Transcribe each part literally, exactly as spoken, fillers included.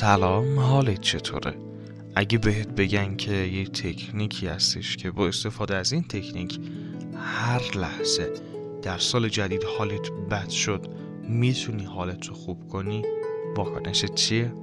سلام، حالت چطوره؟ اگه بهت بگن که یه تکنیکی هستش که با استفاده از این تکنیک هر لحظه در سال جدید حالت بد شد میتونی حالت رو خوب کنی، واکنشت چیه؟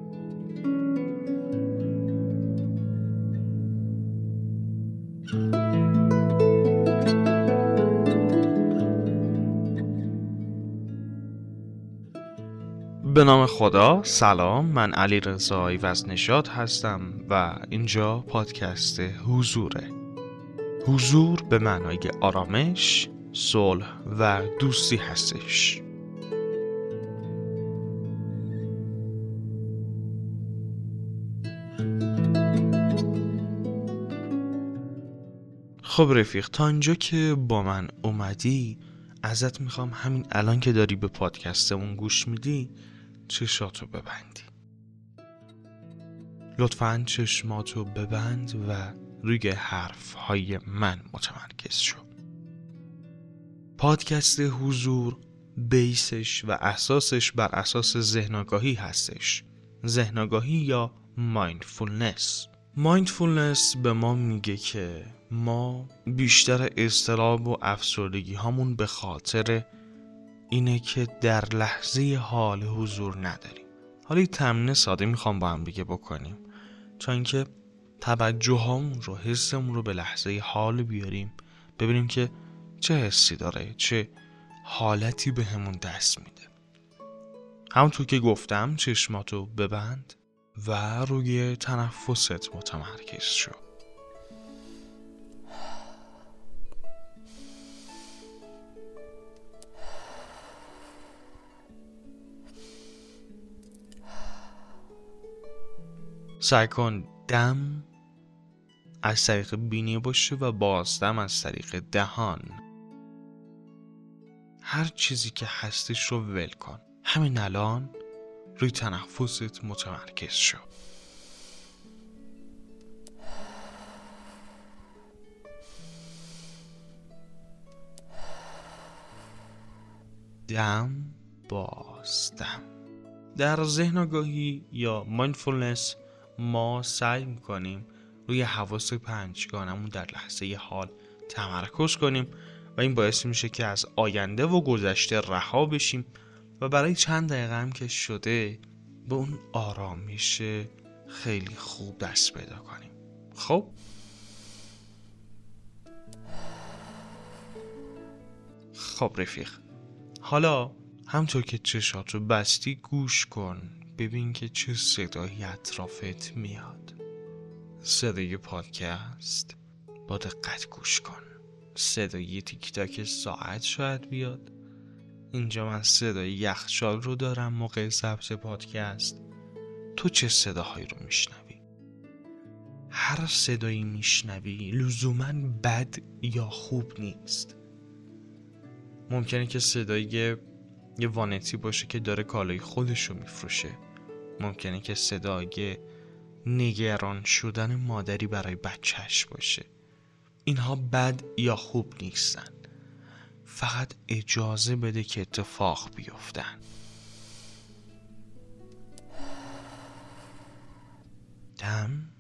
به نام خدا، سلام، من علی رضا ایوزنژاد هستم و اینجا پادکست حضوره. حضور به معنای آرامش، صلح و دوستی هستش. خب رفیق، تا اینجا که با من اومدی ازت میخوام همین الان که داری به پادکستمون گوش میدی چشاتو ببندی. لطفاً چشماتو ببند و روی حرفهای من متمرکز شو. پادکست حضور بیسش و اساسش بر اساس ذهن آگاهی هستش. ذهن آگاهی یا مایندفولنس. مایندفولنس به ما میگه که ما بیشتر اضطراب و افسردگی هامون به خاطر اینه که در لحظه حال حضور نداریم. حالا یه تمرین ساده میخوام با هم دیگه بکنیم تا اینکه توجه هامون رو، حسمون رو به لحظه حال بیاریم، ببینیم که چه حسی داره، چه حالتی به همون دست میده. همونطور که گفتم چشماتو ببند و روی تنفست متمرکز شو. سعی کن دم از طریق بینی باشه و بازدم از طریق دهان. هر چیزی که هستش رو ول کن. همین الان روی تنفست متمرکز شو. دم بازدم. در ذهن آگاهی یا مایندفولنس ما سعی میکنیم روی حواس پنجگانمون در لحظه حال تمرکز کنیم و این باعث میشه که از آینده و گذشته رها بشیم و برای چند دقیقه هم که شده به اون آرامش خیلی خوب دست پیدا کنیم. خب خب رفیق، حالا همطور که چشاتو بستی گوش کن، ببین که چه صدایی اطرافت میاد. صدای پادکست، با دقت گوش کن. صدای تیک تاک ساعت شاید بیاد. اینجا من صدای یخچال رو دارم موقع ضبط پادکست. تو چه صداهایی رو میشنوی؟ هر صدایی میشنوی لزوماً بد یا خوب نیست. ممکنه که صدای یه وانتی باشه که داره کالای خودش رو میفروشه. ممکنه که صدای نگران شدن مادری برای بچهش باشه. اینها بد یا خوب نیستن، فقط اجازه بده که اتفاق بیفتن. دم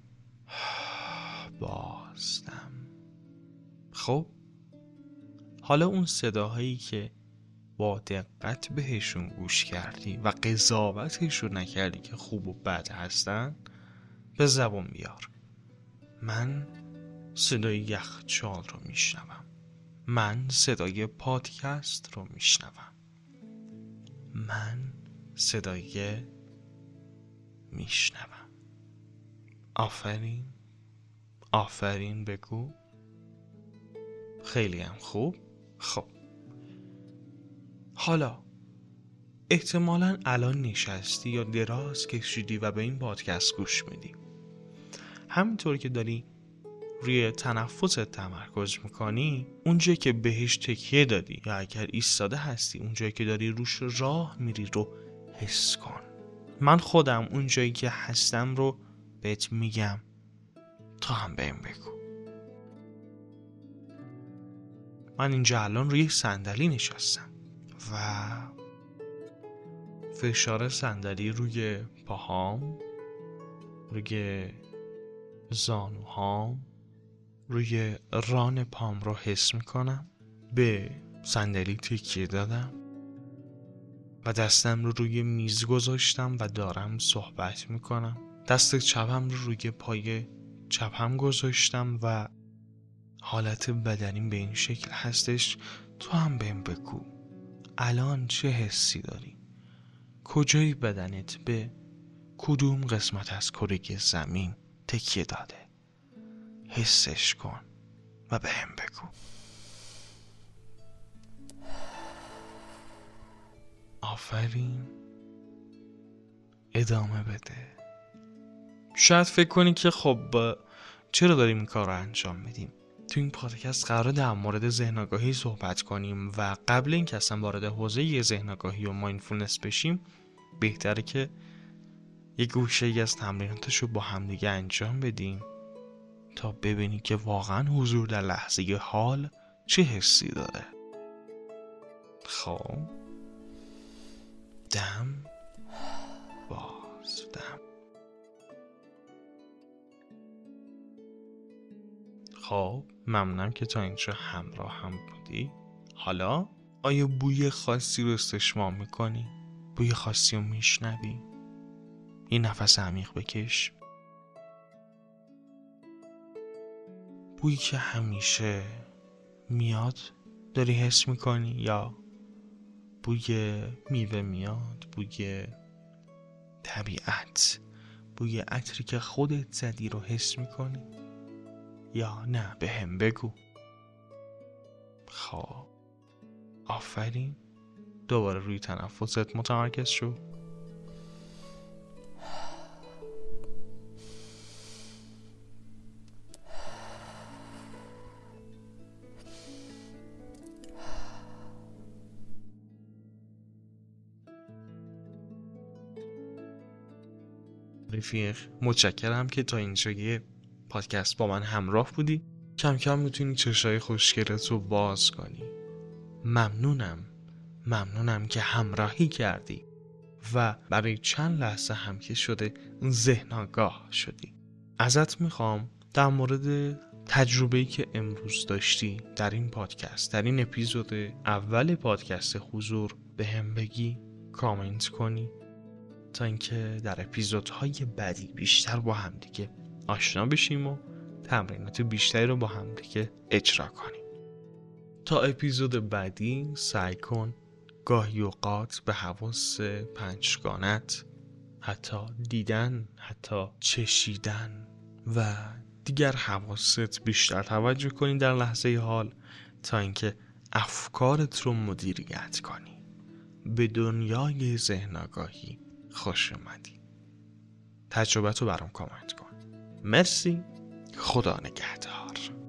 بازدم. خب حالا اون صداهایی که با دقت بهشون گوش کردی و قضاوتشون نکردی که خوب و بد هستن به زبان بیار. من صدای یخچال رو میشنوم. من صدای پادکست رو میشنوم. من صدای میشنوم. آفرین، آفرین بگو. خیلی هم خوب. خب حالا احتمالاً الان نشستی یا دراز کشیدی و به این پادکست گوش میدی. همینطور که داری روی تنفست تمرکز میکنی، اونجایی که بهش تکیه دادی یا اگر ایستاده هستی اونجایی که داری روش راه میری رو حس کن. من خودم اونجایی که هستم رو بهت میگم، تا هم بهم بگو. من اینجا الان روی صندلی نشستم و فشار صندلی روی پاهام روی زانوهام، روی ران پام رو حس میکنم. به صندلی تکیه دادم و دستم رو روی میز گذاشتم و دارم صحبت میکنم. دست چپم رو روی پای چپم گذاشتم و حالت بدنیم به این شکل هستش. تو هم بهم بگو الان چه حسی داری؟ کجای بدنت به کدوم قسمت از کره زمین تکیه داده؟ حسش کن و بهم بگو. آفرین، ادامه بده. شاید فکر کنی که خب چرا داریم این کار رو انجام میدیم؟ تو این پادکست قراره در مورد ذهن آگاهی صحبت کنیم و قبل اینکه اصلا وارد حوزه ذهن آگاهی و مایندفولنس بشیم بهتره که یک گوشه ای از تمریناتش رو با همدیگه انجام بدیم تا ببینی که واقعا حضور در لحظه حال چه حسی داره. خب دم باز دم. خب ممنونم که تا اینجا همراه هم بودی. حالا آیا بوی خاصی رو استشمام میکنی؟ بوی خاصی رو میشنوی؟ یه نفس عمیق بکش. بویی که همیشه میاد داری حس میکنی یا بوی میوه میاد، بوی طبیعت، بوی عطری که خودت زدی رو حس میکنی یا نه؟ به هم بگو. خب آفرین، دوباره روی تنفست متمرکز شو. رفیق متشکرم که تا اینجا یه پادکست با من همراه بودی. کم کم میتونی چشای خوشگلت رو باز کنی. ممنونم ممنونم که همراهی کردی و برای چند لحظه هم که شده ذهن آگاه شدی. ازت میخوام در مورد تجربه‌ای که امروز داشتی در این پادکست، در این اپیزود اول پادکست حضور به هم بگی، کامنت کنی تا اینکه در اپیزودهای بعدی بیشتر با هم دیگه آشنا بشیم و تمرینات بیشتری رو با هم دیگه اجرا کنیم. تا اپیزود بعدی سعی کن گاهی اوقات به حواس پنجگانت، حتی دیدن، حتی چشیدن و دیگر حواست بیشتر توجه کنی در لحظه حال تا اینکه افکارت رو مدیریت کنی. به دنیای ذهن آگاهی خوش اومدی. تجربت رو برام کامنت کن. مرسی. خدا نگهدار.